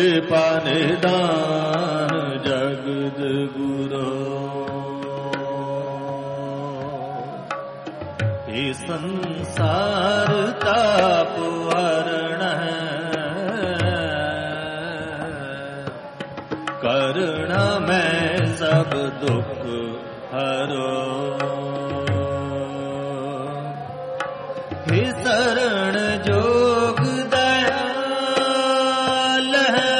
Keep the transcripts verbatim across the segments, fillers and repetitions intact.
कृपा निदान जगद गुरो। ये संसार ताप हरण करुण में सब दुख हरो। हे शरण जोग दयाल है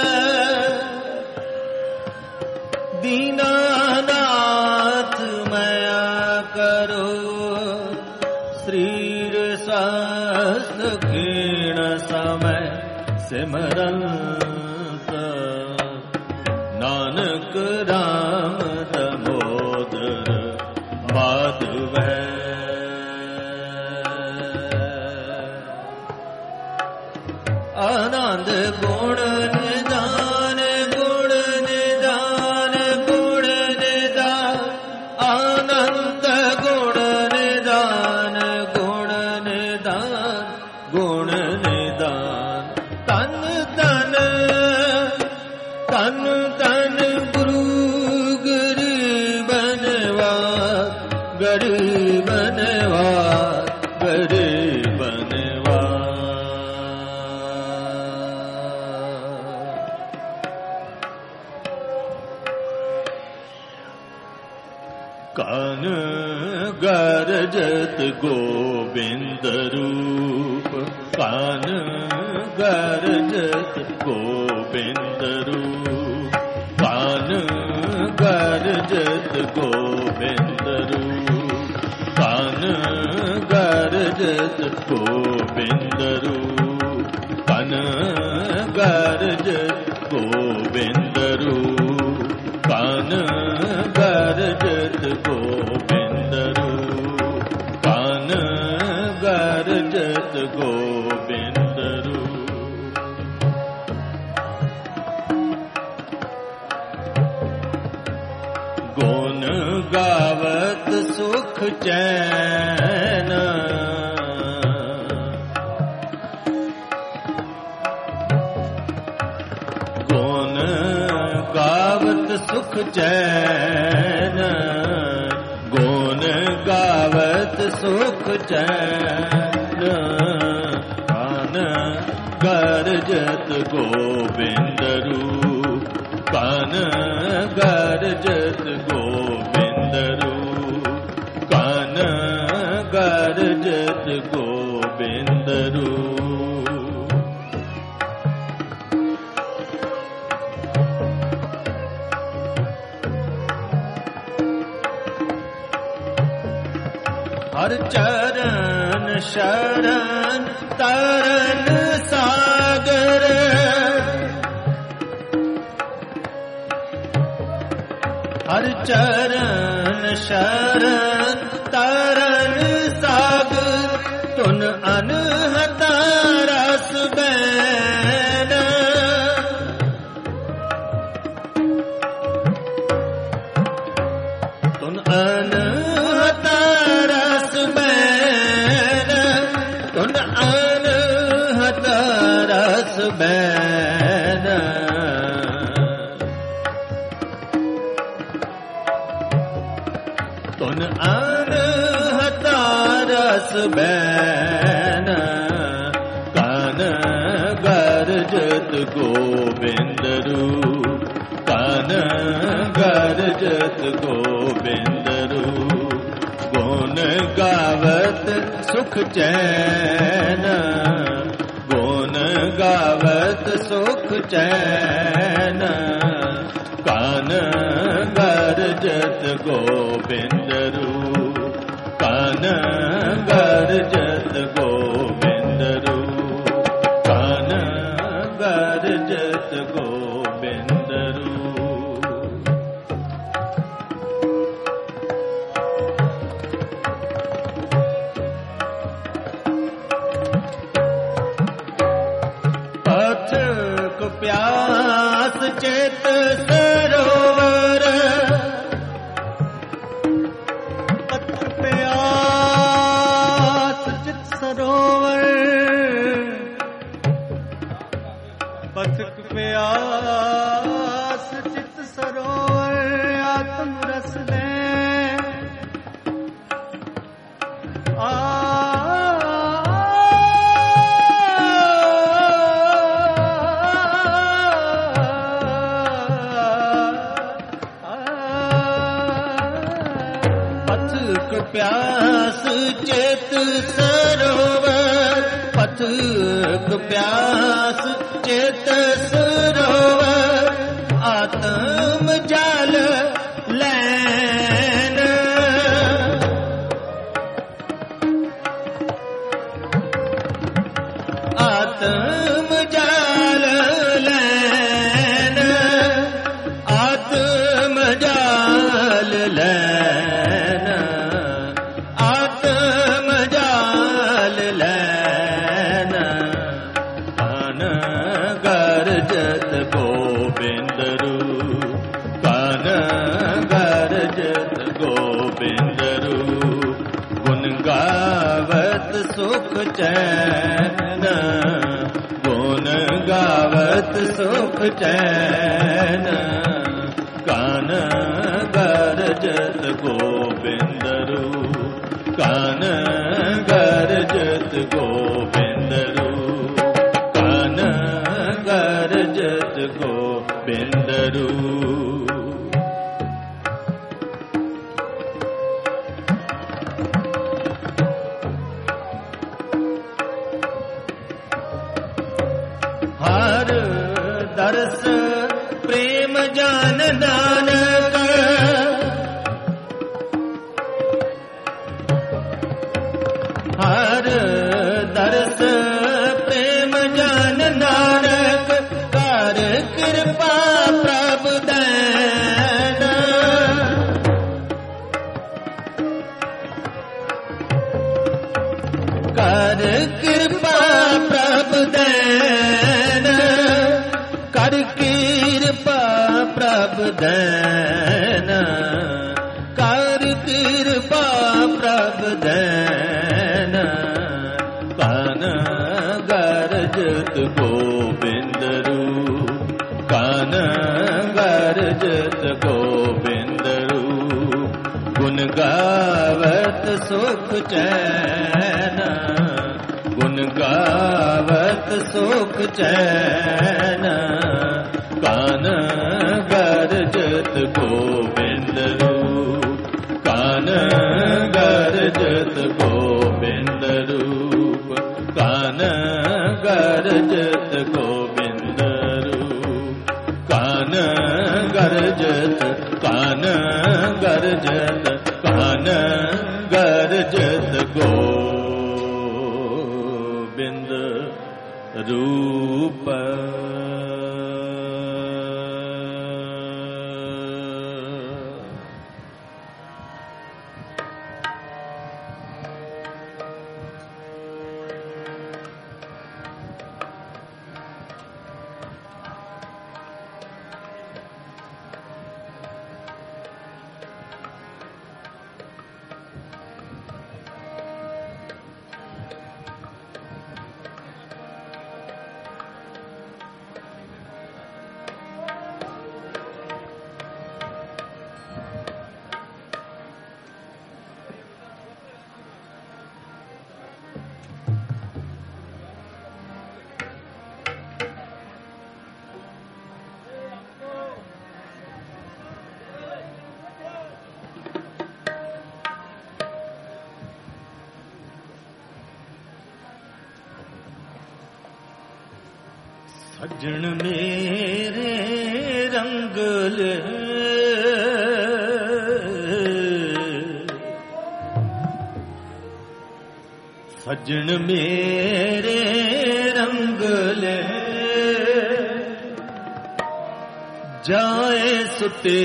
दीनानाथ मया करो। श्रीर शास्त्र क्षीण समय सिमरंत नानक राम दामोदर माधव। आनंद गुण निदान गुण निदान गुण निदान आनंद गुण निदान गुण निदान गुण निदान। तन तन तन तन गुरु गरीबनवा गरीबनवा गरीबनवा। कान गरजत गोविंद रूप कान गरजत गोविंद रूप कान गरजत गोविंद रूप कान गरजत गोविंद रूप कान गरजत गोविंद रूप कान गरजत गोविंद रूप कान गरजत गोविंद रूप। गुण गावत सुख चैन गुण गावत सुख चैन गुण गावत सुख चैन कान गरजत गोविंद रूप कान गरजत गोविंद रूप कान गरजत गोविंद रूप। हर चरण शरण तरन सागर हर चरण शरण तरन सागर तुन अनहता रस बैन तुन अनहता रस बैन तुन अनहता रस बैन तुन अनहता रस बैन कान गरजत गोविंद रूप कान गरजत गोविंद रूप गुण गावत सुख चैन गुण गावत सुख चैन कान गरजत गोविंद रूप कान गरजत गोविंद रूप कान गरजत गोविंद रूप। पथक प्यास चेत सरोवर पथक प्यास चित सरोवर पथक प्यास ਪਿਆਸ ਚਿਤ ਸਰੋਵਰ ਆਤਮ ਰਸ ਲੈ ਆ ਪਥਕ ਪਿਆਸ ਚਿਤ ਸਰੋਵਰ ਪਥਕ ਪਿਆਸ ਚਿਤ ਸਰੋਵਰ ਆਤਮ ਜਲ ਲੈਨ ਆਤਮ ਜਲ ਲੈਨ ਆਤਮ ਜਲ ਲੈਨ ਆਤਮ ਜਲ ਲੈਨ ਕਨ ਗਰਜਤ ਗੋਬਿੰਦ ਰੂ ਕਨ ਗਰਜਤ ਗੋਬਿੰਦ ਰੂ ਗੁਣ ਗਾਵਤ ਸੁਖ ਚੈਨ ਗੁਣ ਗਾਵਤ ਸੁਖ ਚੈਨ ਕਨ ਗਰਜਤ ਗੋਬਿੰਦ ਰੂ ਕਨ ਗਰਜਤ ਗੋਬਿੰਦ ਰੂ ਕਨ ਗਰਜਤ ਗੋਬਿੰਦ ਰੂ ਹਰ ਦਰਸ ਪ੍ਰੇਮ ਜਾਨ ਨਾਨਕ ਹਰ ਦਰਸ ਪ੍ਰੇਮ ਜਾਨ ਨਾਨਕ ਕਰ ਕਿਰਪਾ ਪ੍ਰਭ ਦੈਨ ਕਰ ਕਿਰਪਾ ਪ੍ਰਭ ਦੈਨ ਕਰ ਕਿਰਪਾ ਪ੍ਰਭ ਦੈਨ ਕਰ ਕਿਰਪਾ ਪ੍ਰਭ ਦੈਨ ਕਨ ਗਰਜਤ ਗੋਬਿੰਦ ਰੂ ਕਨ ਗਰਜਤ ਗੋਬਿੰਦ ਰੂ ਗੁਣ ਗਾਵਤ ਸੁਖ ਚੈਨ ਗੁਣ ਗਾਵਤ ਸੁਖ ਚੈਨ ਕਨ ਗਰਜਤ ਗੋਬਿੰਦ ਰੂ ਕਨ ਗਰਜਤ ਗੋਬਿੰਦ ਰੂਪ ਕਨ ਗਰਜਤ ਗੋਬਿੰਦ ਰੂਪ ਕਨ ਗਰਜਤ ਕਨ ਗਰਜਤ ਕਨ ਗਰਜਤ ਗੋਬਿੰਦ ਰੂਪ ਸੱਜਣ ਮੇਰੇ ਰੰਗ ਲੈ ਸੱਜਣ ਮੇਰੇ ਰੰਗ ਲੈ ਜਾਏ ਸੁਤੇ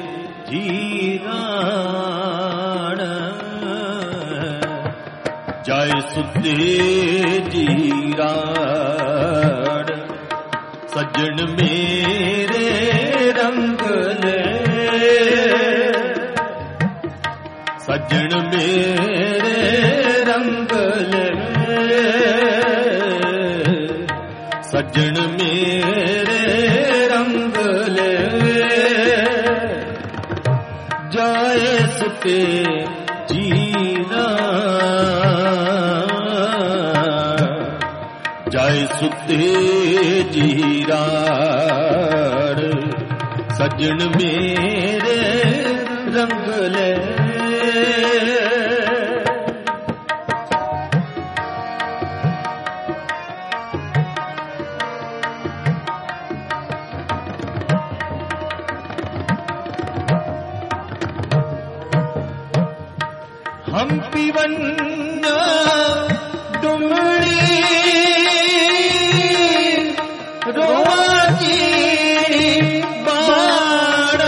ਜੀਰਾਣ ਜਾਏ ਸੁਤੇ ਜੀਰਾਣ ਸੱਜਣ ਮੇਰੇ ਰੰਗ ਲੈ ਸੱਜਣ ਮੇਰੇ ਰੰਗ ਲੈ ਸੱਜਣ ਮੇਰੇ ਸੁਤੇ ਜੀਰਾ ਜਾਏ ਸੁਤੇ ਜੀਰਾੜ ਸੱਜਣ ਮੇਰੇ ਰੰਗ ਲੈ ਹੰਪੀ ਵੰਨਾ ਡੁਮੜੀ ਰੋਜੀ ਬਾੜ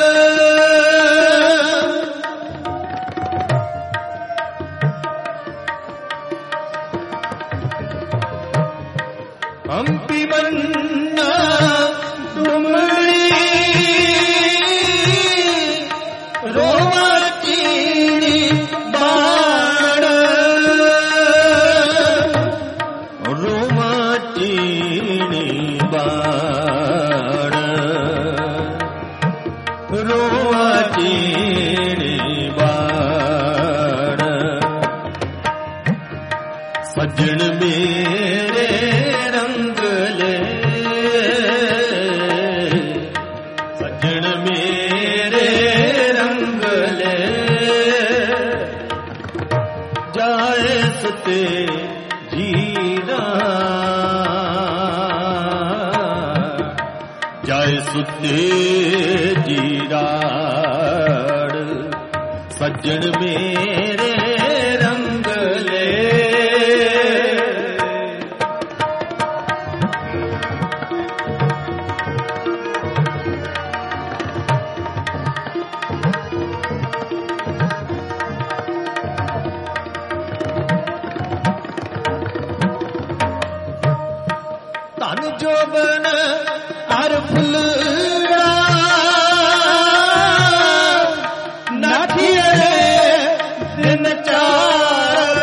ਹੰਪੀ ਵੰਨਾ ਡੁਮੜੀ ਰੋਜੀ ਸੱਜਣ ਮੇਰੇ ਰੰਗ ਲੈ ਸੱਜਣ ਮੇਰੇ ਰੰਗ ਲੈ ਜਾਏ ਸੁਤੇ ਜੀਰਾ ਜਾਏ ਸੁਤੇ ਜੀਰਾੜ ਸੱਜਣ ਮੇਰੇ ਰੰਗ ਲੈ ਧਨ ਜੋਬਨ ਹਰ ਫੁੱਲੜਾ ਨਾਠੀਏ ਦਿਨ ਚਾਰ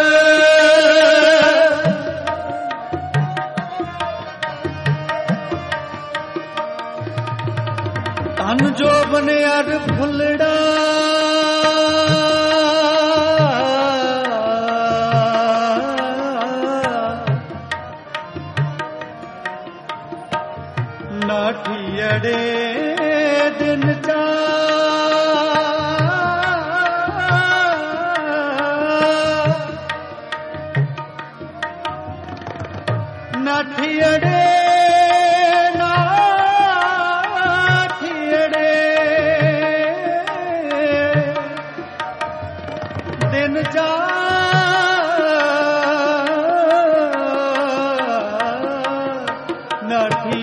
ਧਨ ਜੋਬਨ ਹਰ ਫੁੱਲੜਾ ਨਾਠੀੜੇ ਦਿਨ ਚਾਰ ਨਾਠੀੜੇ ਨਾਠੀੜੇ ਦਿਨ ਚਾਰ ਨਾਠੀ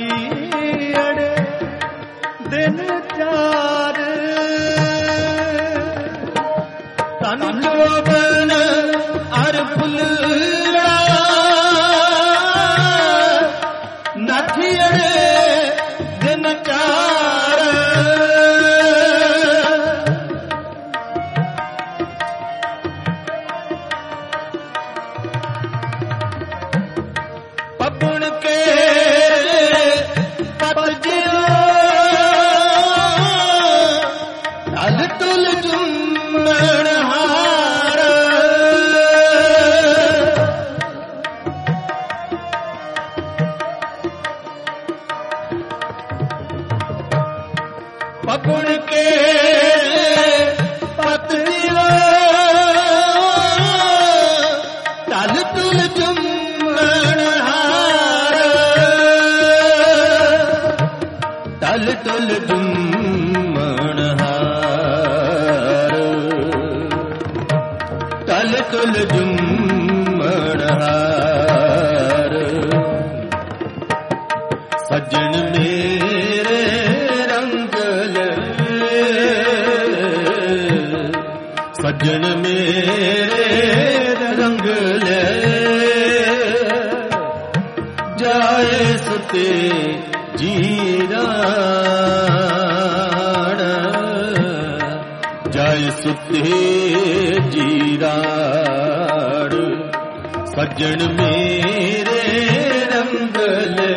ਦਿਨ ਚਾਰ ਧਨ ਜੋਬਨ ਹਰ ਫੁੱਲੜਾ ਨਾਠੀੜੇ ਦਿਨ ਚਾਰ ਪਪਣ ਕੇ ਪਤ ਤਲ ਤੁਲ ਜੁੰਮਣ ਹਾਰ ਪਪਣ ਕੇ ਪਤਨੀਓ ਤਲ ਤੁਲ ਜੁੰਮਣ ਹਾਰ ਤਲ ਤੁਲ ਜੁੰਮਣ ਤਲ ਤੁਲ ਜੁੰਮਣ ਹਾਰ ਸੱਜਣ ਮੇਰੇ ਰੰਗ ਲੈ ਸੱਜਣ ਮੇਰੇ ਰੰਗ ਲੈ ਜਾਏ ਸੁਤੇ ਜੀਰਾੜ ਜਾਏ ਸੁਤੇ ਜੀਰਾੜ ਸੱਜਣ ਮੇਰੇ ਰੰਗ ਲੈ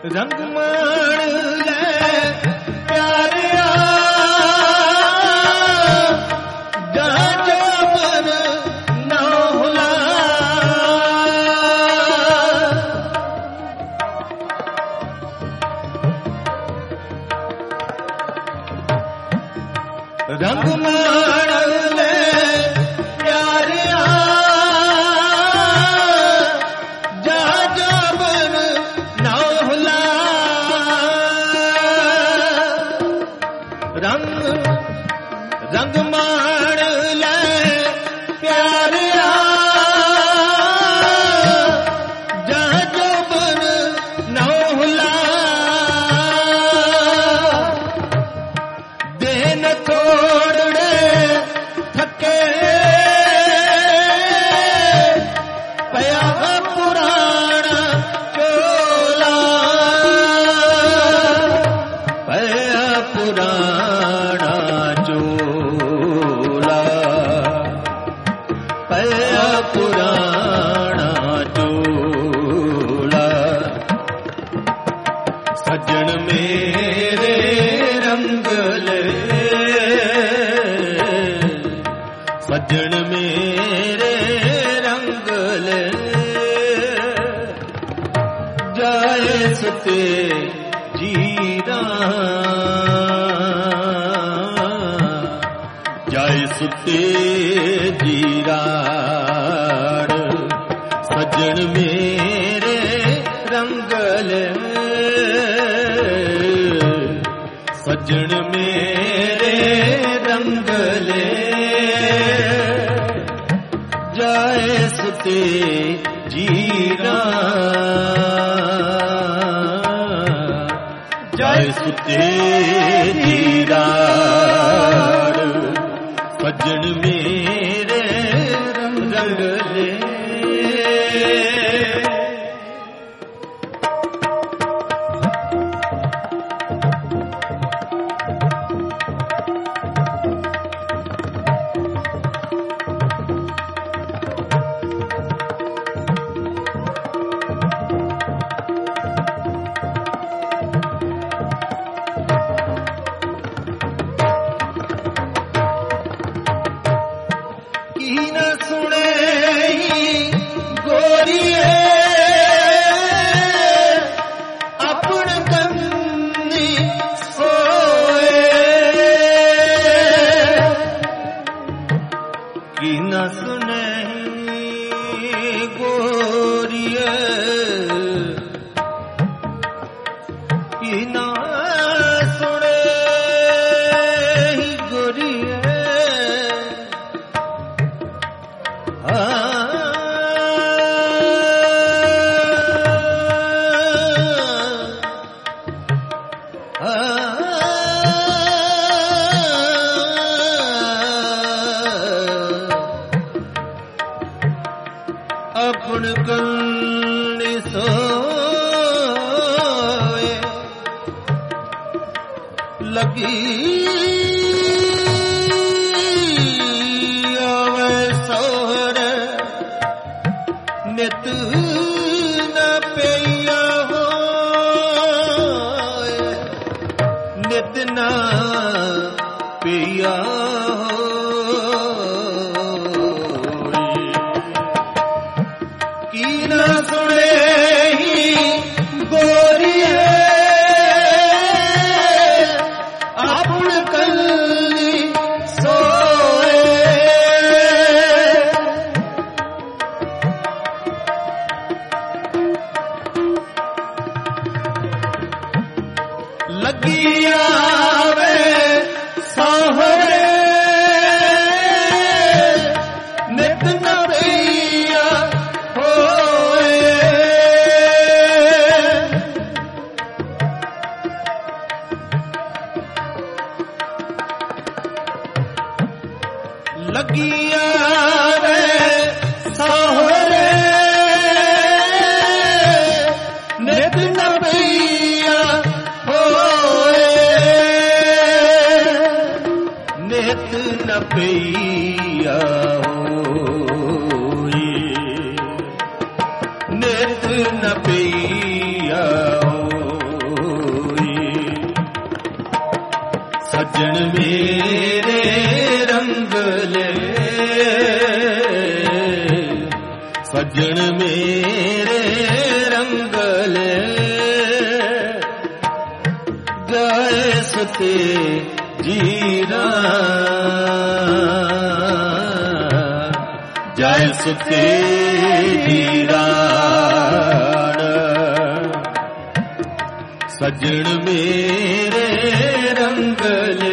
ਰੰਗ ਮਾਣ ਲੈ ਪਿਆਰਿਆ ਜਾਂ ਜਬਰ ਨਾ ਹੁਲਾ ਰੰਗ ਮਾਣ ਲੈ ਪਿਆਰਿਆ ਜਾਂ ਜਬਰ ਨਾ ਹੁਲਾ ਰੰਗ ਰੰਗ ਮਾਣ ਲੈ ਪਿਆਰਿਆ ਜਾਂ ਜਬਰ ਨਾ ਹੁਲਾ ਦੇਨ ਥੋੜੜੇ ਥੱਕੇ ਪਿਆ ਪੁਰਾਣਾ ਚੋਲਾ ਪਿਆ ਪੁਰਾਣਾ ਚੋਲਾ ਪਿਆ ਪੁਰਾਣਾ ਚੋਲਾ ਸੱਜਣ ਮੇਰੇ ਰੰਗ ਲੈ ਸੱਜਣ ਮੇਰੇ ਰੰਗ ਲੈ ਜਾਏ ਸੁਤੇ ਜੀਰਾ ਜਾਏ ਸੁਤੇ ਜੀਰਾ ਸੱਜਣ ਮੇਰੇ ਰੰਗ ਲੈ ਸੱਜਣ ਮੇਰੇ ਰੰਗ ਲੈ ਜਾਏ ਸੁਤੇ ਜੀਰਾ ਜਾਏ ਸੁਤੇ ਜੀਰਾ ਸੱਜਣ ਮੇਰੇ ਰੰਗ ਲੈ ਕੀ ਨਾ ਸੁਣੇ ਗੋਰੀਏ ਆਪਣ ਕੰਨੀ ਸੋਏ ਕੀ ਨਾ ਸੁਣੇ ਗੋਰੀਏ ਕੀ ਨਾ ਸੁਣੇ ਗੋਰੀਏ ਆਪਣ ਕੰਨੀ ਸੋਏ ਲੱਗੀ ਆਵੇ ਸੋਹਰ ਨਿਤ ਨ ਪਈਆ ਹੋਏ ਨਿਤ ਨ ਪਈਆ ਕੀ ਨਾ ਸੁਣੇ ਗੋਰੀਏ ਆਪਣ ਕੰਨੀ ਸੋਏ ਲੱਗੀ ਆਵੇ ਸੋਹਰੇ ਨਿਤ ਨ ਪਈਆ ਲੱਗੀ ਆਵੇ ਸੋਹਰੇ ਨਿਤ ਨ ਪਈਆ ਹੋਏ ਨਿਤ ਨ ਪਈਆ ਹੋਏ ਨਿਤ ਨ ਪਈਆ ਹੋਏ ਸੱਜਣ ਮੇਰੇ ਰੰਗ ਲੈ, ਸੱਜਣ ਮੇਰੇ ਰੰਗ ਲੈ, ਜਾਏ ਸਤੇ ਜੀਰਾ, ਜਾਏ ਸਤੇ ਜੀਰਾ, ਸੱਜਣ ਮੇਰੇ ਰੰਗ ਲੈ।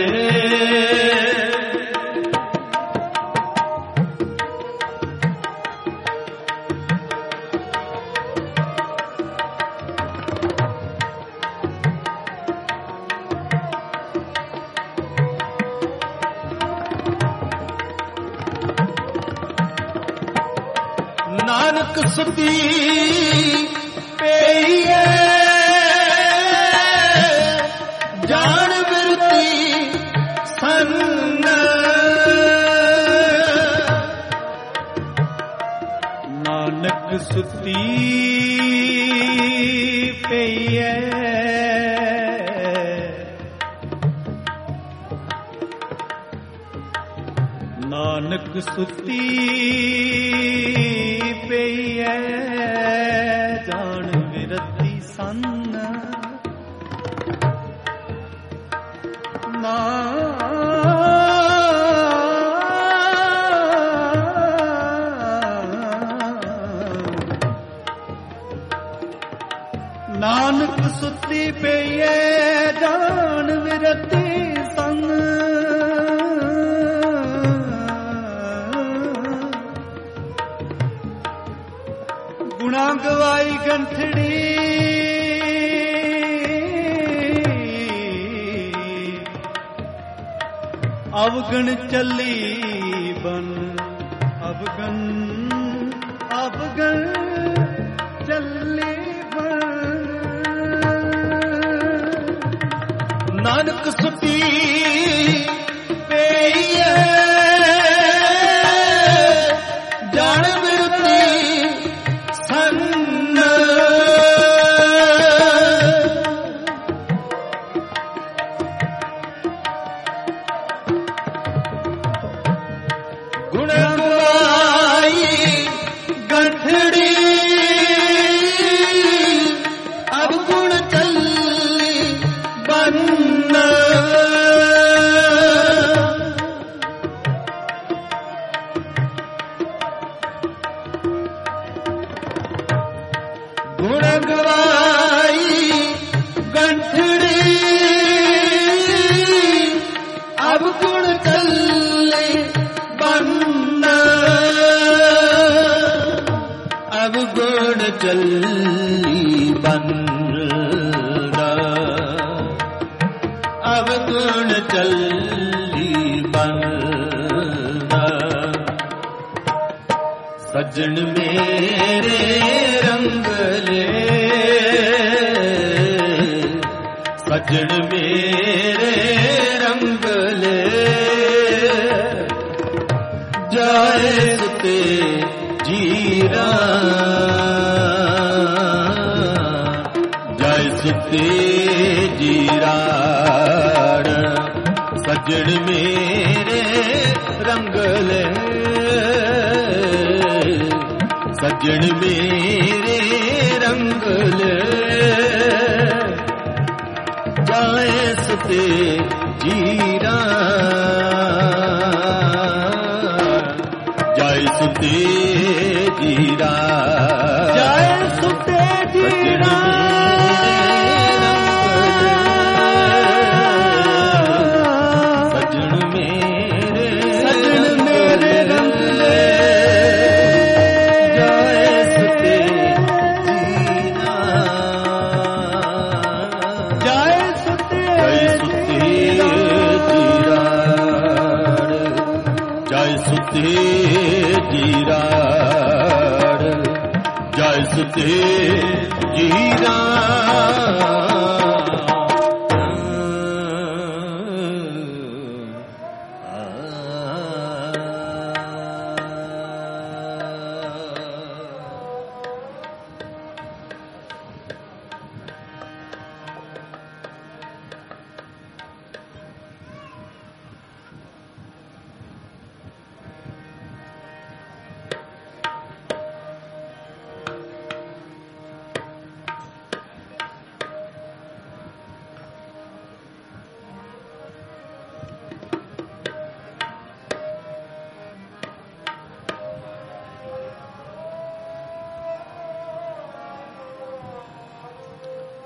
ਨਾਨਕ ਸੁਤੀ ਪਈਏ ਜਾਣ ਬਿਰਤੀ ਸੰਨ, ਨਾਨਕ ਸੁਤੀ ਪਈਏ ਨਾਨਕ ਸੁਤੀ ਪਈਏ ਜਾਣ ਬਿਰਤੀ ਸੰਨ, ਨਾ ਨਾਨਕ ਸੁੱਤੀ ਪਈਏ ਜਾਣ ਵਿਰਤੀ ਸੰਗ, ਗੁਣਾ ਗਵਾਈ ਗੰਠੜੀ ਅਵਗਣ ਚੱਲੀ ਬਨ, ਅਵਗਣ ਅਵਗਣ ਚੱਲੀ ਬਨ, ਨਾਨਕ ਸੁਤੀ ਪਈਏ ਜਾਣ ਬਿਰਤੀ ਸੰਨ, ਗੁਣ ਗਵਾਈ ਗੰਠੜੀ ਅਵਗੁਣ ਚੱਲੀ ਬਨ, ਗੁਣ ਗਵਾਈ ਗੰਠੜੀ ਅਵਗੁਣ ਚੱਲੀ ਬਨ, ਅਵਗੁਣ ਚੱਲੀ ਬਨ, ਅਵਗੁਣ ਚੱਲੀ ਬਨ, ਸੱਜਣ ਮੇਰੇ ਰੰਗ ਲੈ, ਸੱਜਣ ਮੇਰੇ ਰੰਗ ਲੈ, ਜਾਏ ਸੁਤੇ ਜੀਰਾ, ਜਾਏ ਸੁਤੇ ਜੀਰਾ, ਸੱਜਣ ਮੇਰੇ ਰੰਗ ਲੈ, ਸੱਜਣ ਮੇਰੇ ਰੰਗ ਲੈ, ਜਾਏ ਸੁਤੇ ਜੀਰਾ, ਜਾਏ ਸੁਤੇ ਜੀਰਾ, ਜਾਏ ਸੁਤੇ ਜੀਰਾ, ਸੱਜਣ ਮੇਰੇ ਸੱਜਣ ਮੇਰੇ ਰੰਗ ਲੈ, ਜਾਏ ਸੁਤੇ ਜੀਰਾ, ਜਾਏ ਸੁਤੇ ਜਾਏ ਸੁਤੇ ਜੀਰਾ, ਜਾਏ ਸੁਤੇ ਜੀਰਾ, ਜਾਏ ਸੁਤੇ ਜੀਰਾ,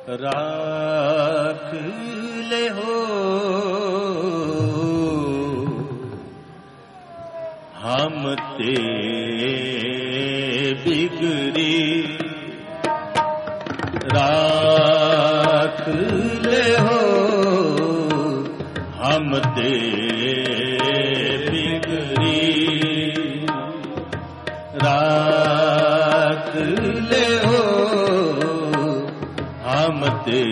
राख ले हो हम ते बिगड़ी राख ले हो हम ते बिगड़ी राख ले हो हम ते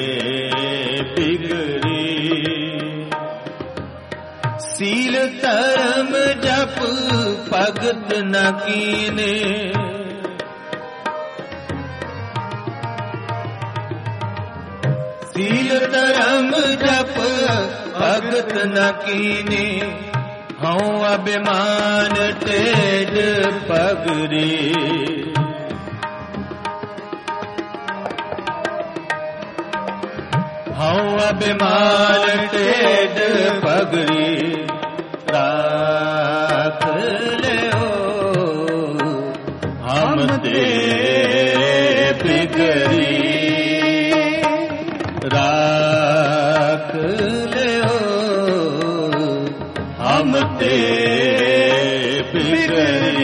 बिगड़ी सील धर्म जप भगत न कीने सील धर्म जप भगत न कीने हूँ अभिमान तेज पगड़ी हूँ अभिमान तेज पगड़ी राख ले हो हम ते बिगड़ी राख ले हो हम ते बिगड़ी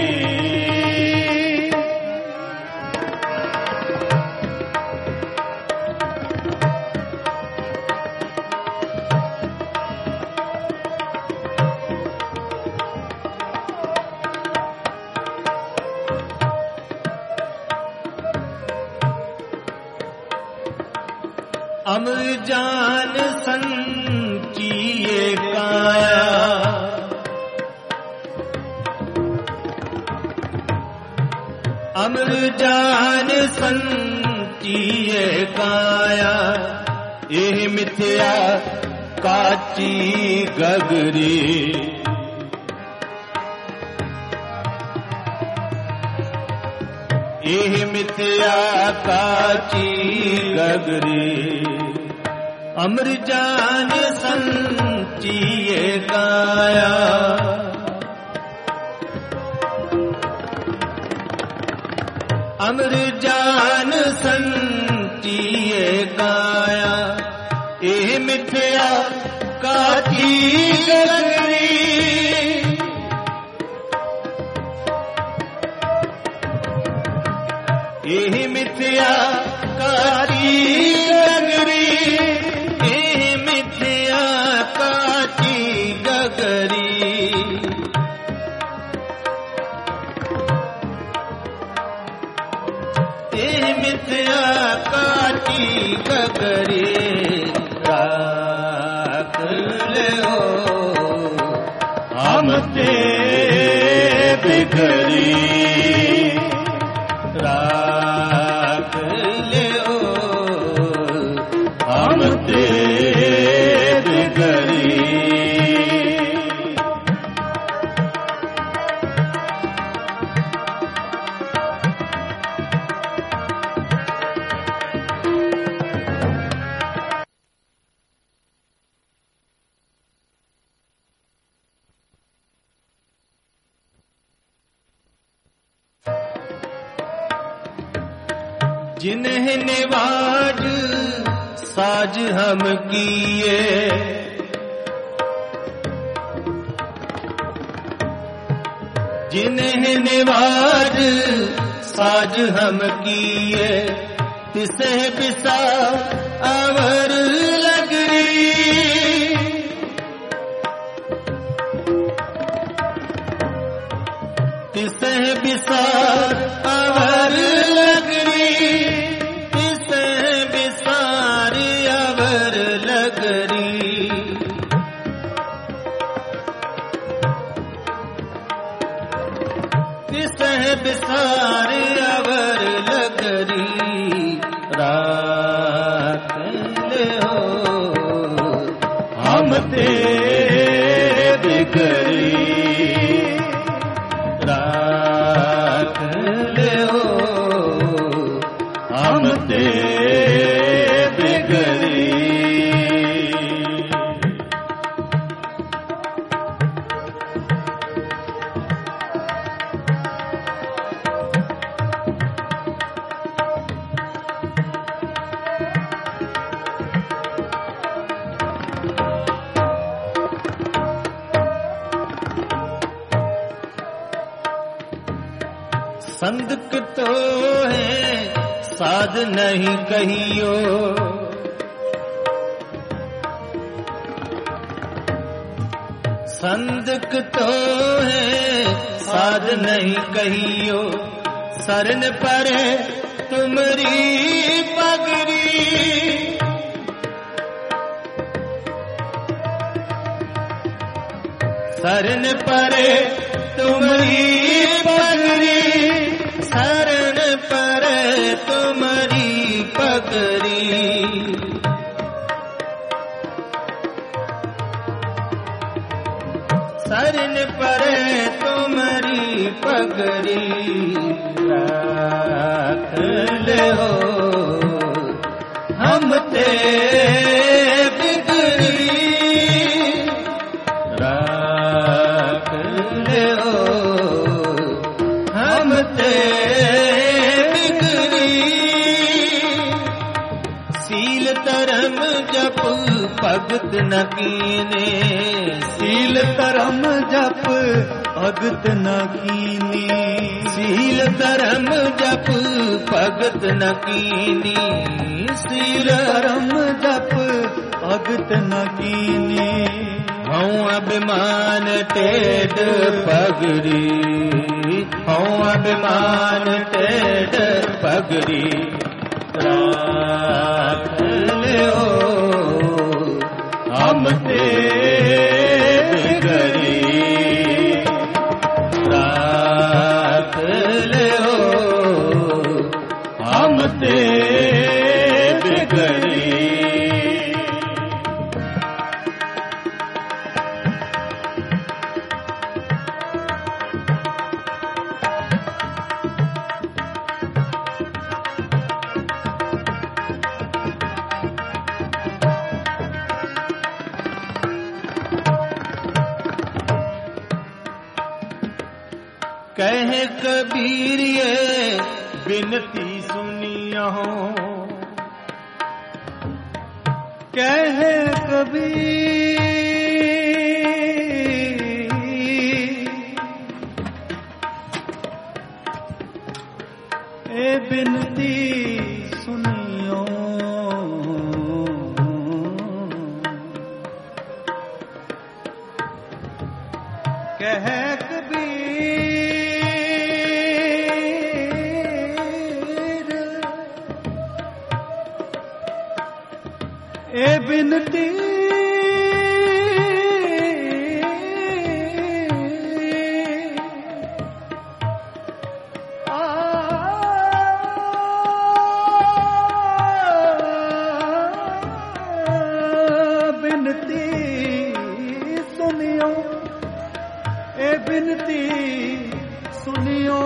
अमर जान संचिए काया अमर जान संचिए काया एह मिथ्या काची गगरी एह मिथ्या काची गगरी अमर जान संचिए काया अमर जान संचिए काया एह मिथ्या काची गगरी एह मिथ्या काची गगरी एह मिथ्या काची गगरी एह मिथ्या काची गगरी राख ले हो हम ते बिगड़ी राख ले हो हम ते बिगड़ी जिन्हें निवाज साज हम किए जिन्हें निवाज साज हम किए तिसे बिसा अवर लगरी तिसे बिसा अवर लगरी तिसे बिसारी अवर लगरी तिसे बिसारी अवर लगरी राख ले हो हम ते बिगड़ी राख ले हो हम ते बिगड़ी संदक तो है साध नहीं कहियो, संदक तो है साध नहीं कहियो, शरण परे तुमरी पगड़ी, शरण परे तुमरी पगड़ी, शरण परे तुमरी पगड़ी, शरण परे तुमरी पगड़ी, राख ले हो हम ते बिगड़ी, राख ले हो हम ते बिगड़ी, सील धर्म जप भगत न कीने, सील धर्म जप भगत न कीनी, सील धर्म जप भगत न कीनी, सील धर्म जप भगत न कीनी, हूँ अभिमान टेढ़ पगड़ी, हूँ अभिमान टेढ़ पगड़ी, राख ले हो हम ते बिगड़ी, राख ले हो हम ते बिगड़ी। कहे कबीर ये बिनती सुनियो, कहे कबीर ए बिनती सुनियो, कहे ए बिनती आ बिनती सुनियो, ए बिनती सुनियो,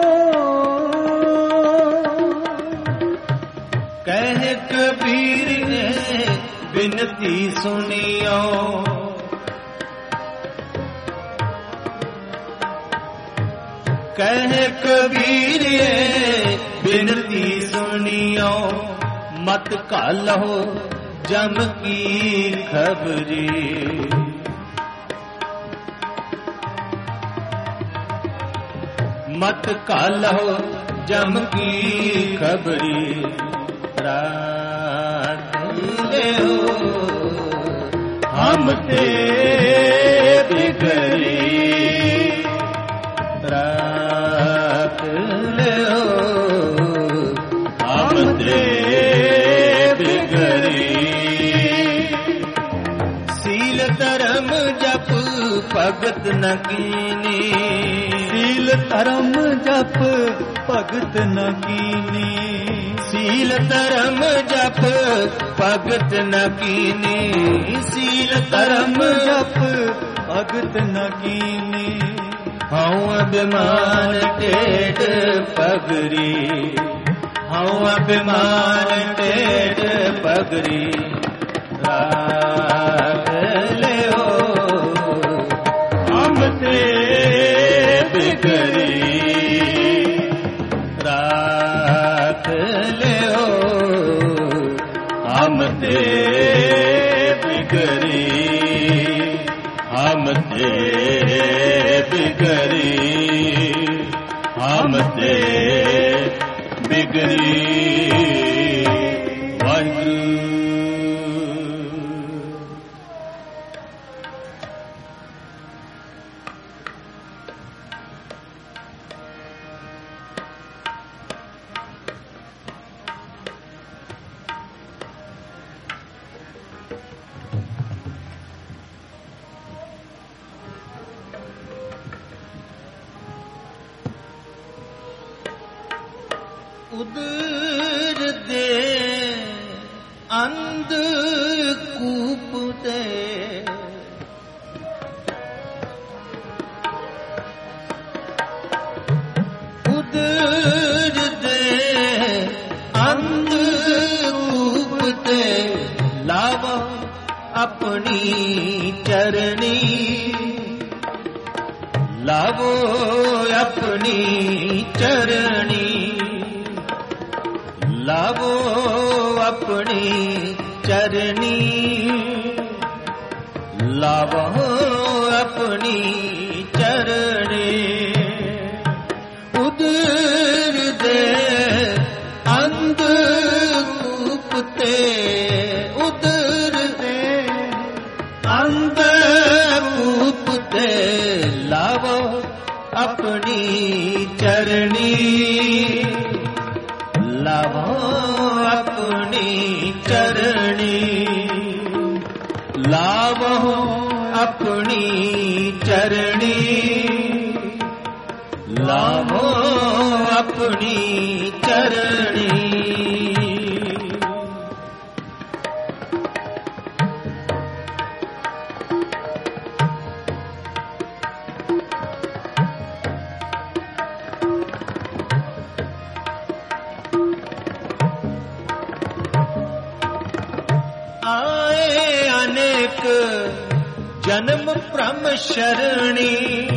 कहे कबीर बिनती सुनियो, कहे कबीर बिनती सुनियो, मत कालो जम की खबरी, मत कालो जम की खबरी, राख ले हो हम ते बिगड़ी, राख ले हो हम ते बिगड़ी, सील धर्म जप भगत न कीनी, सील धर्म जप भगत न कीनी, सील धर्म जप भगत न कीनी, सील धर्म जप भगत न कीनी, हूँ अभिमान टेढ़ पगड़ी, हूँ अभिमान टेढ़ पगड़ी, राख ले हो हम ते बिगड़ी, राख ले हो हम ते बिगड़ी, हम ते बिगड़ी, हम ते पगरी वाहिगुरू। उदर दे अंध कूप दे उदर दे अंध कूप दे लावा अपनी चरनी लावो अपनी चरनी लावो अपनी चरनी लावो अपनी चरनी उदर दे अंध कूपते उदर दे अंध कूपते लावो अपनी चरनी लावो अपनी चरनी लावो अपनी चरनी लावो अपनी चरनी। जन्म ब्रह्म शरणी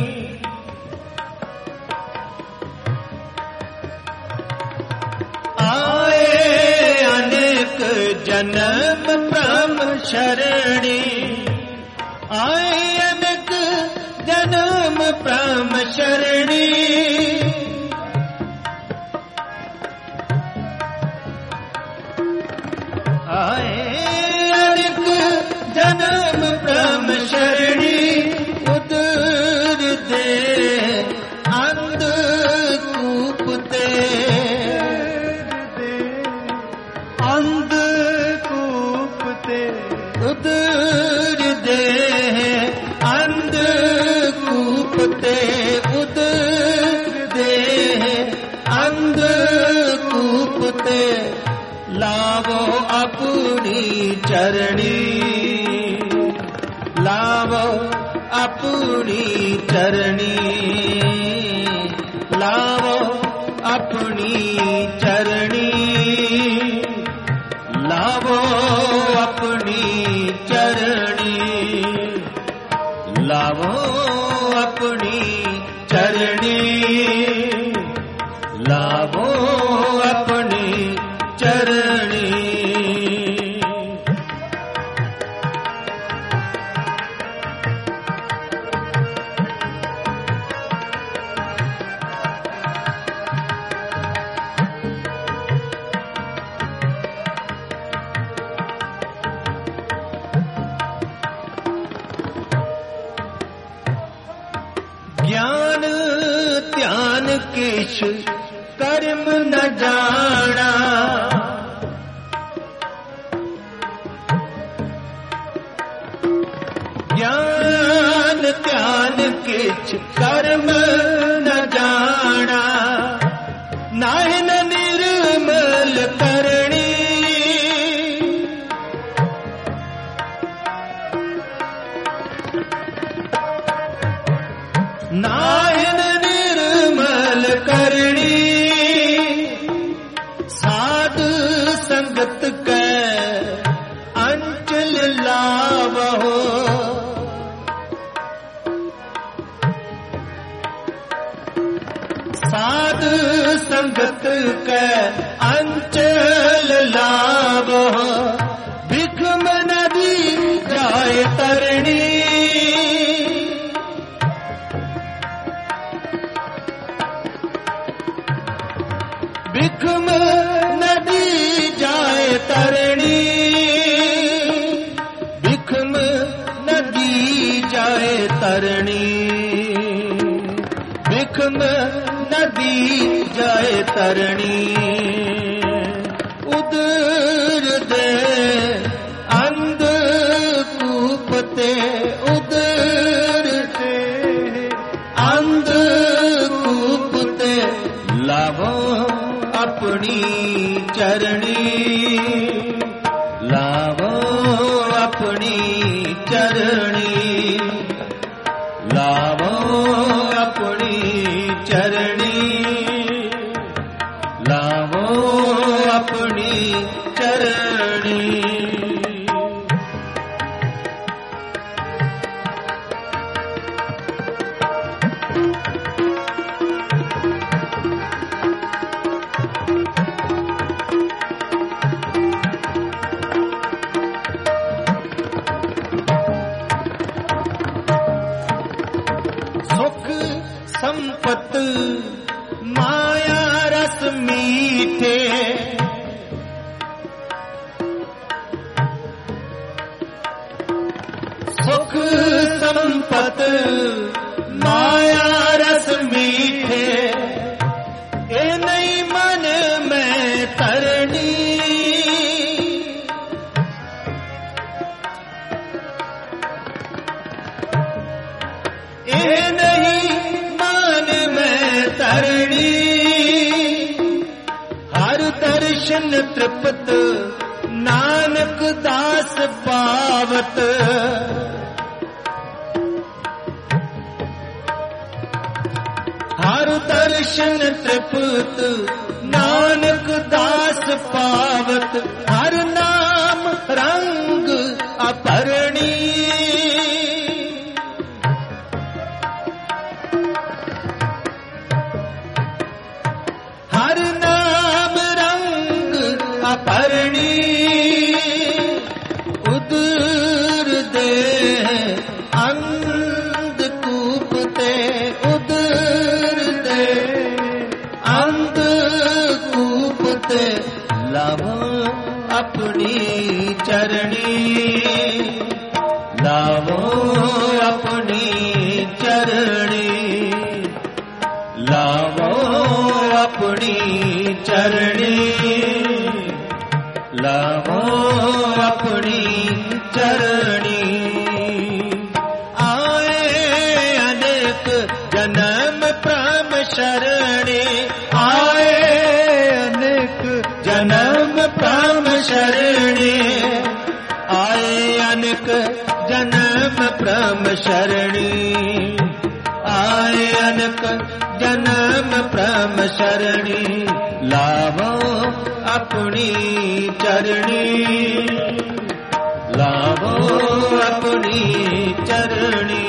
आए अनेक जन्म ब्रह्म शरणी आए अनेक जन्म ब्रह्म शरणी आए अनेक जन्म ब्रह्म शरणी उदर दे अंध कूपते अंध कूपते उदर दे अंध कूपते उदर दे अंध कूपते लावो अपनी चरणी लावो अपनी चरणी लावो अपनी चरणी लावो अपनी चरणी लावो अपनी चरणी लावो अपनी चरणी। ज्ञान ध्यान किछ कर्म न जाना ज्ञान ध्यान किछ कर्म न जाना नाहिन निर्मल करणी नाहिन निर्मल करणी साधु संगत के अंचल लावहो साधु संगत के अंचल लावहो भिखम नदी जाए तरणी भिखम बीत जाए तरणी उदर दे अंध कूपते उदर दे अंध कूपते लावो अपनी चरणी लावो अपनी चरणी लावो अपनी चरणी लावो अपनी चरणी संपत माया रस मीठे सुख संपत माया रस मीठे ए नहीं मन में तरनी ए नहीं तरणी हर दर्शन तृप्त नानक दास पावत हर दर्शन तृप्त नानक दास पावत हर नाम रंग अपरणी हर नाम रंग अपरणी उदर दे अंध कूपते उदर दे अंध कूपते लावो अपनी चरणी लावो अपनी चरणी लावो अपनी चरणी लावो अपनी चरणी आए अनेक जन्म प्रम शरणी आए अनेक जन्म प्रम शरणी आए अनेक जन्म प्रम शरणी आए अनेक जन्म प्रम शरणी लावो अपनी चरणी लावो अपनी चरणी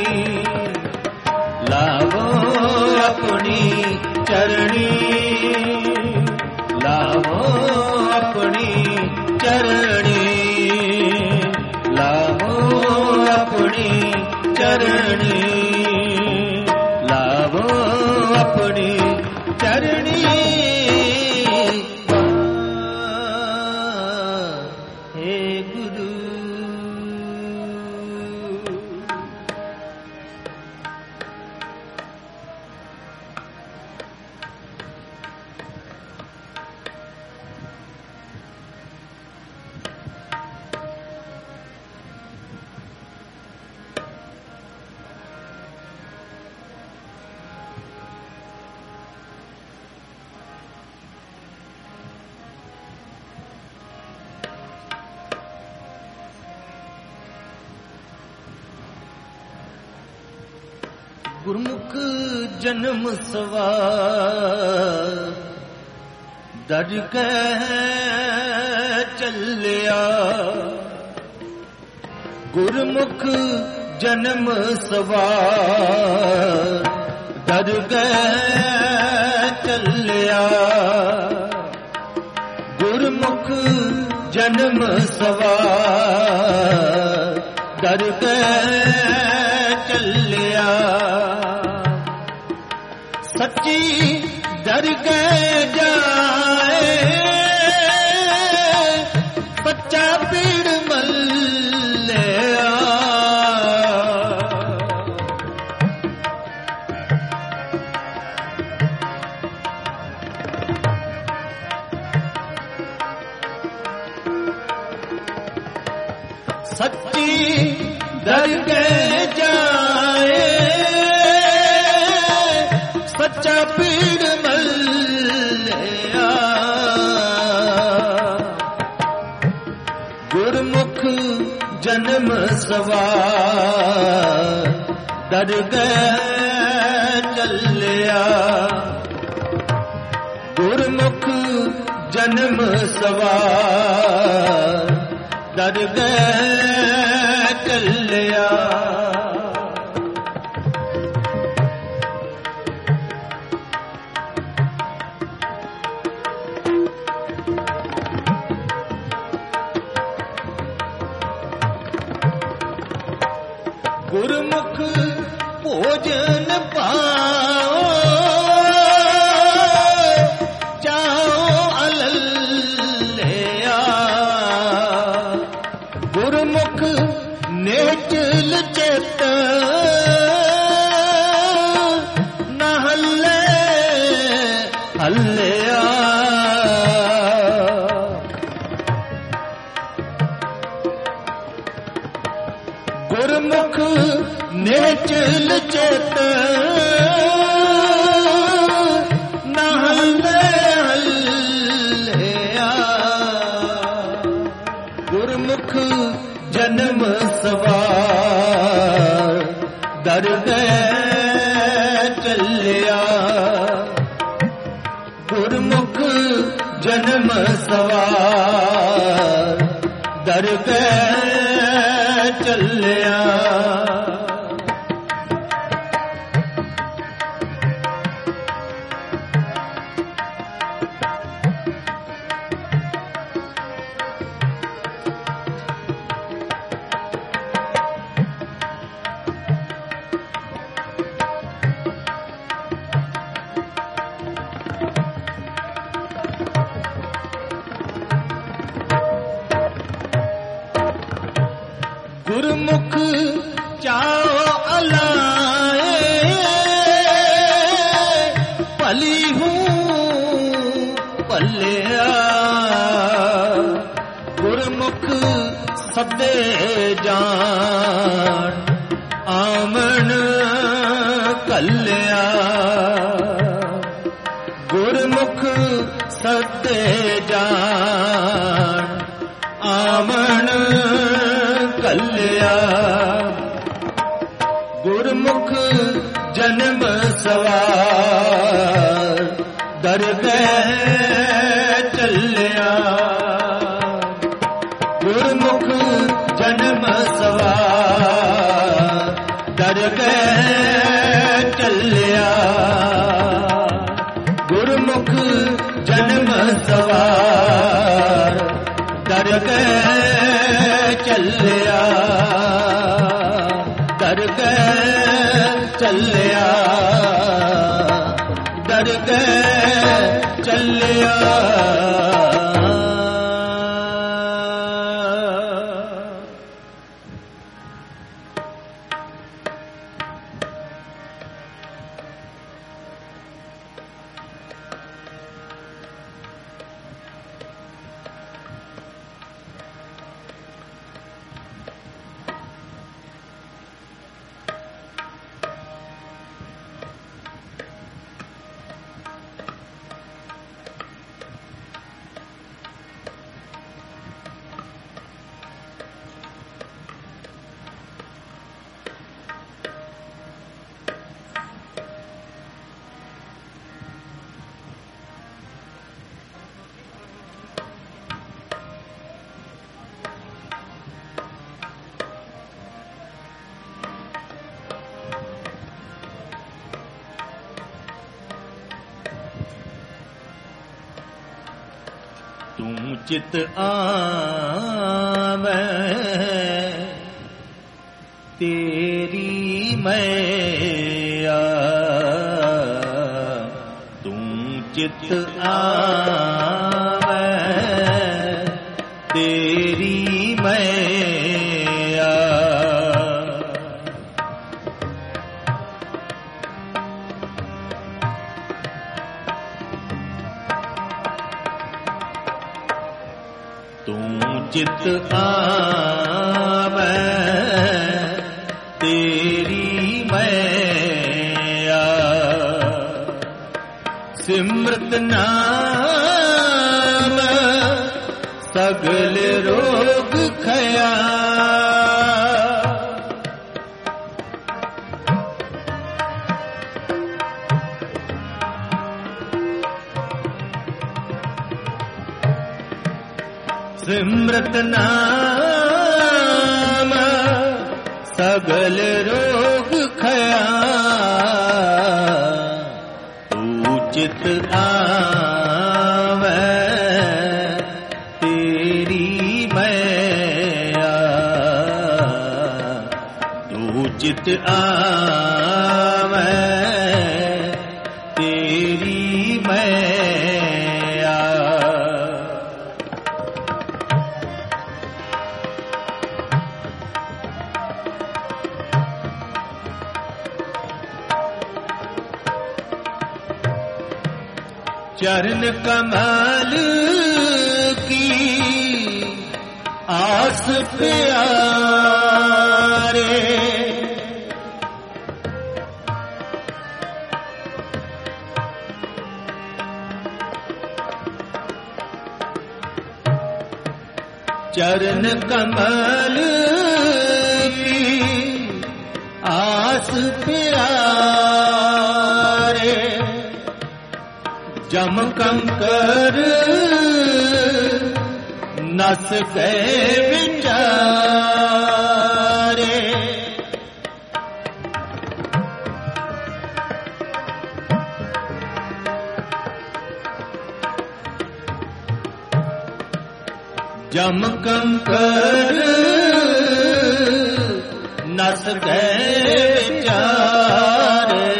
लावो अपनी चरणी लावो अपनी चरणी लावो अपनी चरणी लावो अपनी चरणी हे गुरु गुरमुख जन्म सवार दर कह चलिया गुरमुख जन्म सवार दर कह चलिया गुरमुख जन्म सवार दर कह चलिया सच्ची दरगाह जाए बच्चा पीड़ मल्लिया ਸੱਚੀ ਦਰਗਹਿ ਜਾਏ ਸੱਚਾ ਪੀੜ ਮੱਲਿਆ ਗੁਰਮੁਖ ਜਨਮ ਸਵਾਰ ਦਰਗਹਿ ਚੱਲਿਆ ਗੁਰਮੁਖ ਜਨਮ ਸਵਾਰ ਦਰਗਹਿ ਚੱਲਿਆ ਗੁਰਮੁਖ ਭੋਜਨ ਪਾਓ ਚਾਓ ਅਲੱਲਿਆ ਗੁਰਮੁਖ ਨੇਚਲ ਚੇਤ ਨਾ ਹੱਲੇ ਹੱਲਿਆ ਗੁਰਮੁਖ ਨੇਚਲ ਚੇਤ ਨਾ ਹੱਲੇ ਹੱਲਿਆ ਗੁਰਮੁਖ ਜਨਮ ਸਵਾਰ ਦਰਗਹਿ ਚੱਲਿਆ ਗੁਰਮੁਖ ਜਨਮ ਸਵਾਰ ਦਰਗਹਿ ਚੱਲਿਆ ਗੁਰਮੁਖ ਚਾਓ ਅਲਾਏ ਭਲੀ ਹੂੰ ਭਲਿਆ ਗੁਰਮੁਖ ਸਦੇ ਜਾਣ ਆਮਣ ਕੱਲਿਆ ਗੁਰਮੁਖ ਸਦੇ ਜਾਣ ਆਮਣ ਕੱਲਿਆ ਗੁਰਮੁਖ ਜਨਮ ਸਵਾਰ ਦਰਗਹਿ ਚੱਲਿਆ ਗੁਰਮੁਖ ਜਨਮ ਸਵਾਰ ਦਰਗਹਿ ਚੱਲਿਆ ਗੁਰਮੁਖ ਜਨਮ ਸਵਾਰ ਦਰਗਹਿ ਚੱਲਿਆ ਦਰਗਹਿ ਚੱਲਿਆ ਦਰਗਹਿ ਚੱਲਿਆ ਤੂੰ ਚਿਤ ਆਵੈ ਤੇਰੀ ਮੈਇਆ ਤੂੰ ਚਿਤ ਆਵੈ ਤੇਰੀ ਮੈਇਆ तू चित आवे तेरी मैया, सिमरत नाम सगल रोग खया। सिमरत नाम सगल रोग खया, तू चित आवे तेरी मैया, तू चित आवे तेरी मैया। चरण कमल की आस प्यारे, चरण कमल की आस प्यारे, जम कंकर नस गए विचारे, जम कंकर नस गए विचारे,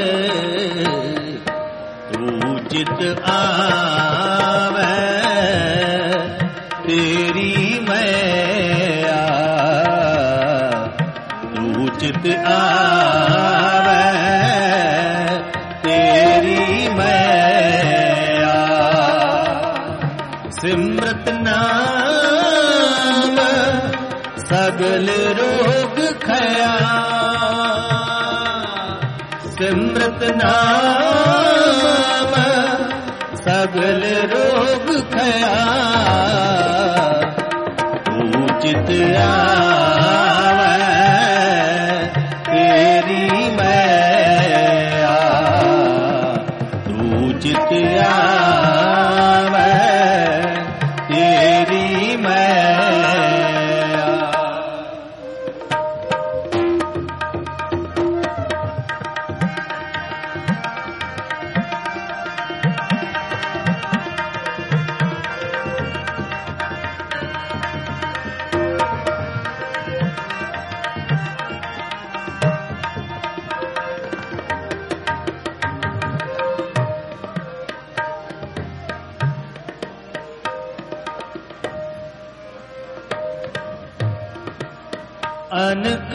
तू चित आवे तेरी मैया, तू चित आवे तेरी मैया। सिमरत नाम सगल रोग खया, सिमरत नाम सगल रोग खया, तू चित आवे तेरी मैया, तू चित आवे तेरी मैया। अनक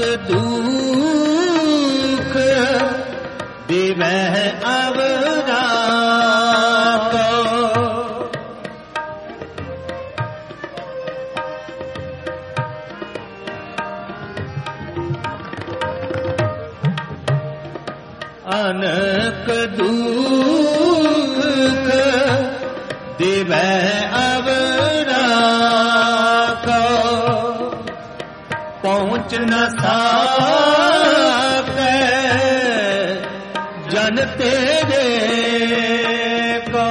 दुख दिवह अवरा को, अनक दुख दिवह अवरा को, पहुँच न सके जन तेरे को,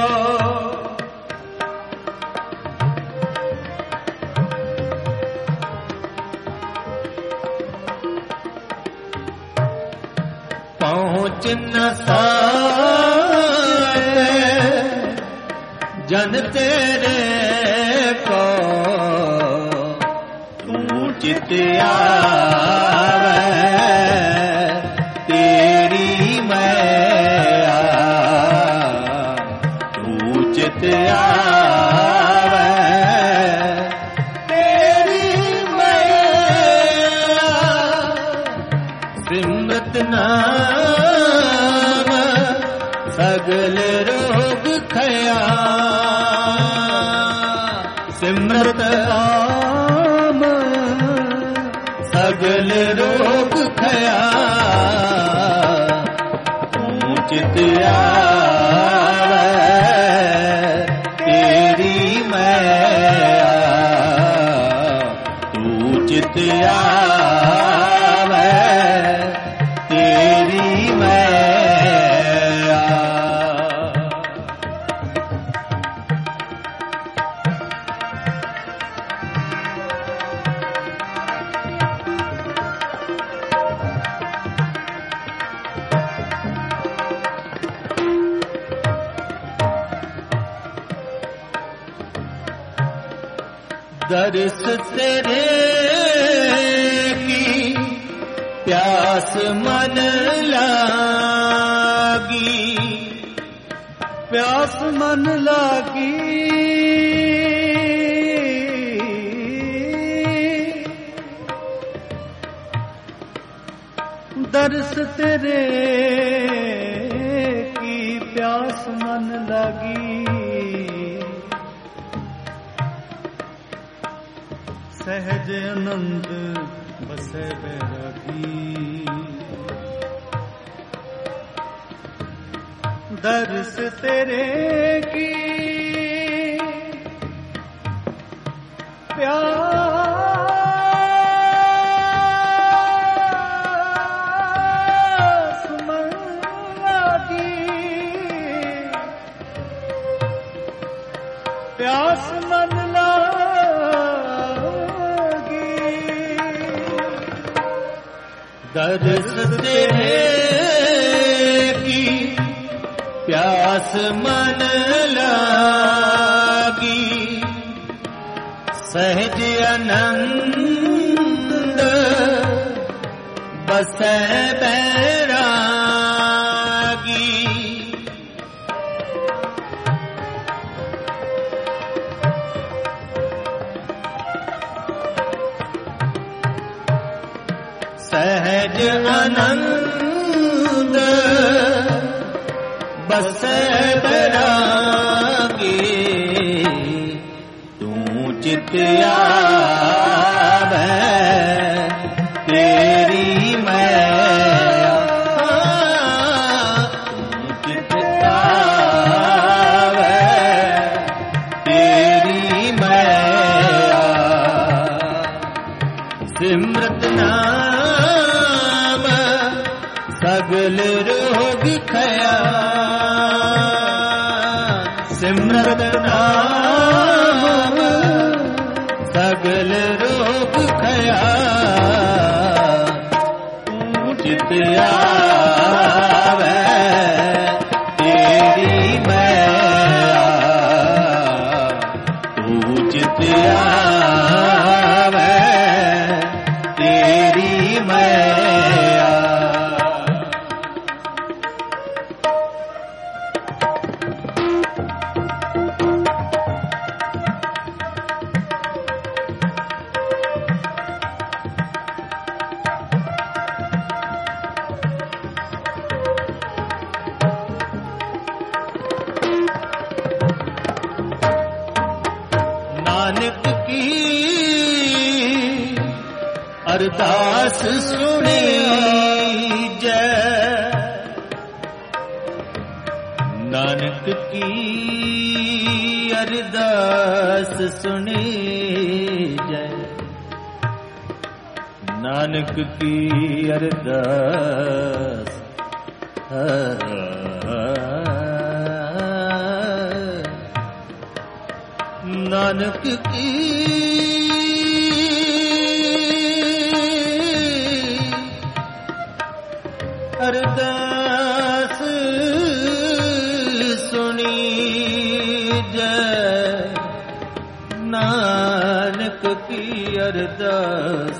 पहुँच न सके जन तेरे को, तू चित आवे तेरी मैया, तू चित आवे तेरी मैया। सिमरत नाम सगल रोग खया, सिमरत सिमरत आम सगल रोग खया ऊंचित आवे तेरी मैया ऊंचित आवे तेरी मैया। दर्श तेरे की प्यास मन लागी प्यास मन लागी दर्श तेरे की प्यास मन लागी सहज आनंद बसे बैरागी दर्श तेरे की प्यास मन लागी प्यास मन दर्श तेरे की प्यास मन लागी सहज आनंद बसे बैरागी सहज आनंद बसे बैरागी तू चित आवे तेरी मैया तू चित आवे तेरी मैया। सिमरत नाम सगल रोग खया सिमरत नाम सगल रोग खया ऊंचित आवे तेरी मैया ऊंचित आवे तेरी मैया। नानक की अरदास सुनी जय नानक की अरदास सुनी जय नानक की अरदास नानक की अरदास सुनी जय नानक की अरदास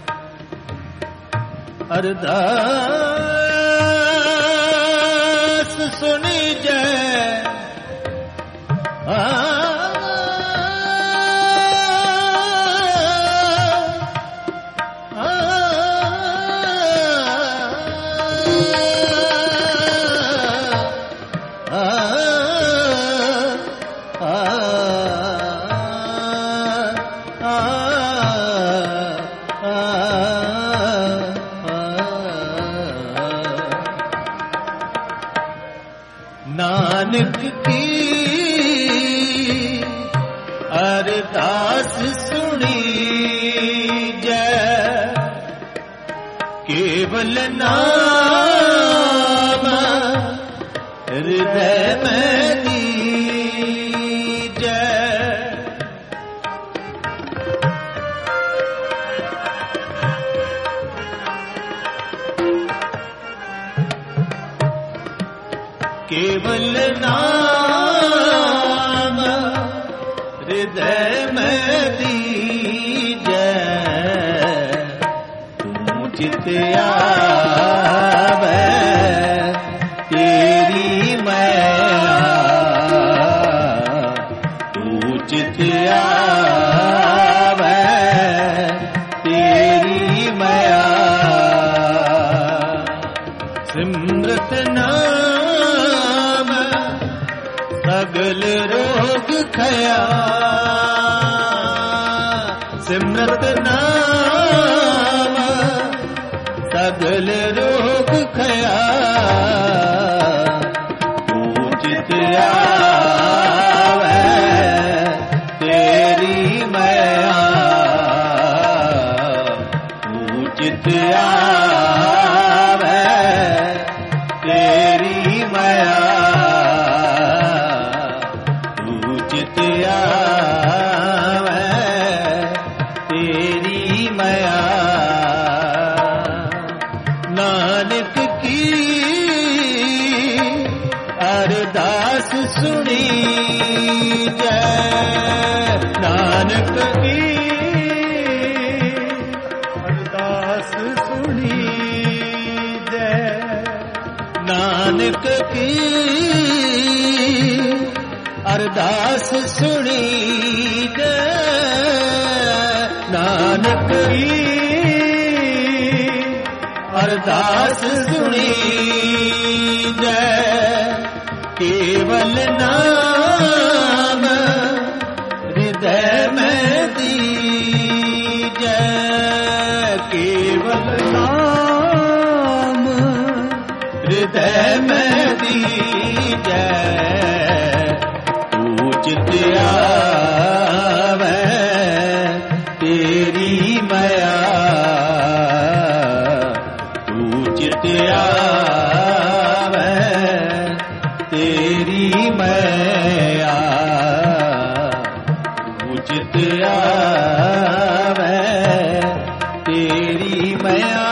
अरदास सुनी जय आ ਕੇਵਲ ਨਾਮ ਹਿਰਦੈ ਮੈਂ ਦੀਜੈ। ਕੇਵਲ ਨਾਮ ਹਿਰਦੈ ਮੈਂ ਦੀਜੈ। ਤੂੰ ਚਿਤ ਆਵੈ ਤੇਰੀ ਮਾਇਆ। ਤੂੰ ਚਿਤ ਆਵੈ ਤੇਰੀ ਮਾਇਆ। ਸਿਮਰਤ ਨਾਮ ਸਗਲ ਰੋਗ ਖਿਆ। ਸਿਮਰਤ ਨਾਮ ਸਗਲ ਰੋਗ ਖਿਆ। ਤੂੰ ਚਿਤ ਆਵੈ ਤੇਰੀ ਮਾਇਆ। ਤੂੰ ਚਿਤ ਆਵੈ ਤੇਰੀ ਮਾਇਆ। ਤੂੰ ਚਿਤ ਆਵੈ ਤੇਰੀ ਮਾਇਆ। ਨਾਨਕ ਕੀ ਅਰਦਾਸ ਸੁਣੀ ਜੈ। ਨਾਨਕ ਕੀ ਅਰਦਾਸ ਸੁਣੀ ਜੈ। ਨਾਨਕ ਕੀ ਅਰਦਾਸ ਸੁਣੀ ਜੈ। ਨਾਨਕ ਕੀ ਅਰਦਾਸ ਸੁਣੀ ਜੈ। ਕੇਵਲ ਨਾਮ ਹਿਰਦੈ ਮੈਂ ਦੀਜੈ। ਕੇਵਲ ਨਾਮ ਹਿਰਦੈ ਮੈਂ ਦੀਜੈ। ਤੂੰ ਚਿਤ ਆਵੈ ਤੇਰੀ ਮਾਇਆ। ਤੂੰ ਚਿਤ ਆਵੈ ਤੇਰੀ ਮਾਇਆ। ਤੂੰ ਚਿਤ ਆਵੈ ਤੇਰੀ ਮਾਇਆ।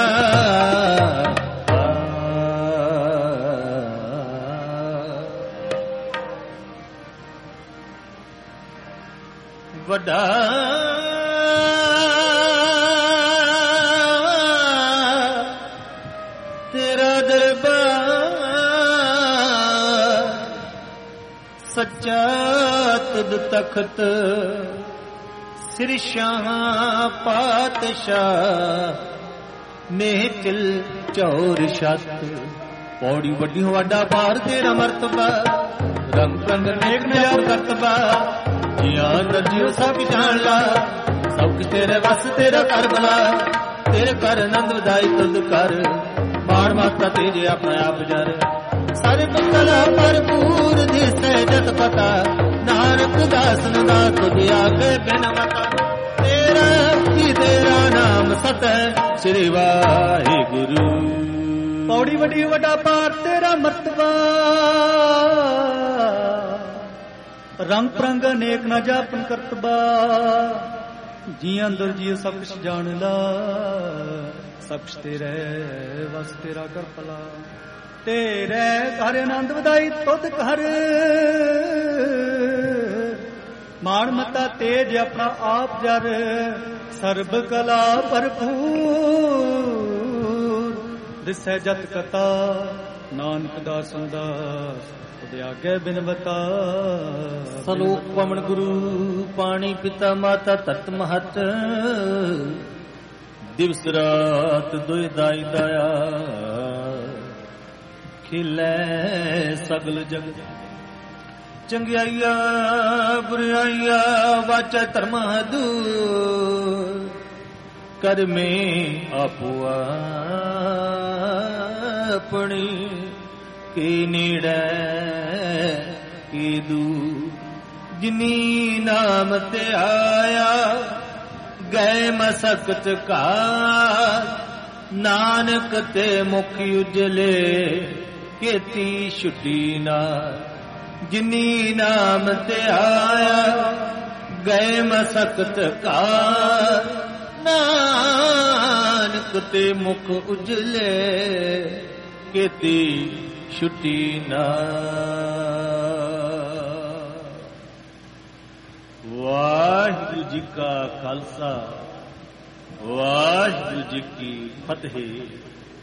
ਵੱਡਾ ਤੇਰਾ ਦਰਬਾਰ ਸੱਚਾ ਤੁਧ ਤਖਤ। ਸਿਰ ਸ਼ਾਹ ਪਾਤਸ਼ਾਹ ਨਿਹਚਲ ਚੌਰ ਛਤ। ਪੌੜੀ ਵੱਡੀ ਵਾਡਾ ਪਾਰ ਤੇਰਾ ਮਰਤਬਾ। ਰੰਗ ਰੰਗ ਨੇਕ ਨਿਆਰ ਕਰਤਬਾ। ਜਿਆਂ ਨਰਜੀਓ ਸਭ ਜਾਣ ਲਾ। ਸਭ ਕੁਛ ਤੇਰੇ ਵਸ ਤੇਰਾ ਕਰ ਬਲਾ। ਤੇਰੇ ਕਰ ਆਨੰਦ ਵਧਾਈ ਤੁਧ ਕਰ। ਮਾਣ ਮਾਤਾ ਤੇਰੇ ਆਪਣਾ ਆਪ ਜਰ। ਸਰਬ ਕਲਾ ਭਰਪੂਰ ਦਿਸੈ ਜਤ ਪਤਾ। ਨਾਨਕ ਦਾਸਨ ਦਾ ਤੁਧ ਆਗੇ ਬਿਨ ਮਤਾ। ਤੇਰਾ ਹੀ ਤੇਰਾ ਨਾਮ ਸਤ ਹੈ ਸ੍ਰੀ ਵਾਹਿਗੁਰੂ। ਪੌੜੀ ਵੱਡੀ ਵੱਡਾ ਪਾਰ ਤੇਰਾ ਮਰਤਬਾ। ਰੰਗ ਪ੍ਰੰਗ ਅਨੇਕ ਨਾ ਜਾਪਨ ਕਰਤਬਾ। ਜੀ ਅੰਦਰ ਜੀ ਸਭ ਕੁਛ ਜਾਣ ਲਾ। ਸਭ ਕੁਛ ਤੇਰੇ ਵਸ ਤੇਰਾ ਕਰ ਭਲਾ। ਤੇਰੇ ਘਰ ਆਨੰਦ ਵਧਾਈ ਤੁਧ ਘਰ। ਮਾਣ ਮਤਾ ਤੇਜ ਆਪਣਾ ਆਪ ਜਰ। ਸਰਬ ਕਲਾ ਭਰਪੂਰ ਦਿਸੈ ਜਤ ਕਤਾ। ਨਾਨਕ ਦਾਸਨ ਦਾਸ ਉਹਦੇ ਆਗੇ ਬਿਨ ਬਤਾ। ਸਲੋਕ ਪਵਨ ਗੁਰੂ ਪਾਣੀ ਪਿਤਾ ਮਾਤਾ ਤਤ ਮਹਤ। ਦਿਵਸ ਰਾਤ ਦੁਇ ਦਾਈ ਦਇਆ। ਖਿਲੇ ਸਗਲ ਜਗਤ। ਚੰਗਿਆਈਆ ਬੁਰਾਈਆ ਵਾਚਾ ਧਰਮ ਦੂਰ। ਕਰਮੇ ਆਪੋ ਆਪਣੀ। ਕੀ ਨੇੜੇ ਕੀ ਦੂਰ। ਜਿਨੀ ਨਾਮ ਤੇ ਆਇਆ ਗਏ ਮਸਕਤ ਘਾਤ। ਨਾਨਕ ਤੇ ਮੁਖ ਉਜਲੇ ਕੀਤੀ ਛੁੱਟੀ ਨਾ ਜਿਨੀ ਨਾਮ ਤੇ ਆਇਆ ਗਏ ਮਸਕਤ ਕਾ ਨਾਨਕ ਤੇ ਮੁਖ ਉਜਲੇ ਕੀਤੀ ਛੁੱਟੀ ਨਾ। ਵਾਹਿਗੁਰੂ ਜੀ ਕਾ ਖਾਲਸਾ ਵਾਹਿਗੁਰੂ ਜੀ ਕੀ ਫਤਿਹ।